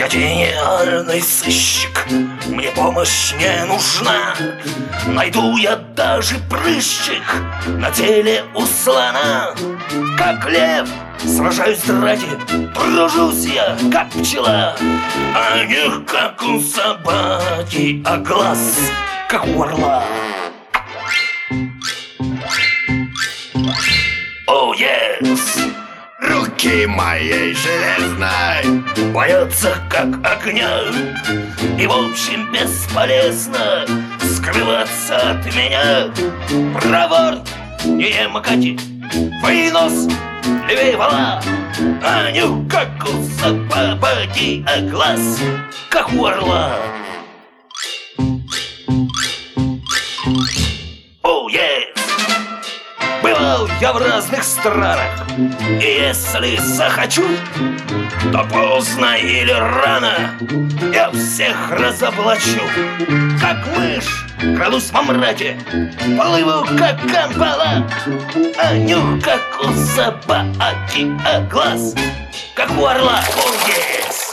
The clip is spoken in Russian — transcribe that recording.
генеральный сыщик, мне помощь не нужна. Найду я даже прыщик на теле у слона. Как лев сражаюсь ради, тружусь я, как пчела. А не как у собаки, а глаз, как у орла. О, yes! Руки моей железной боятся как огня, и в общем бесполезно скрываться от меня. Проворт, не макати, вынос, левей вала. А нюх, как у собаки, а глаз, как у орла. О, yes! Бывал я в разных странах, и если захочу, то поздно или рано я всех разоблачу. Как мышь крадусь во мраке, плыву как камбала. А нюх, как у собаки, а глаз, как у орла. О, yes!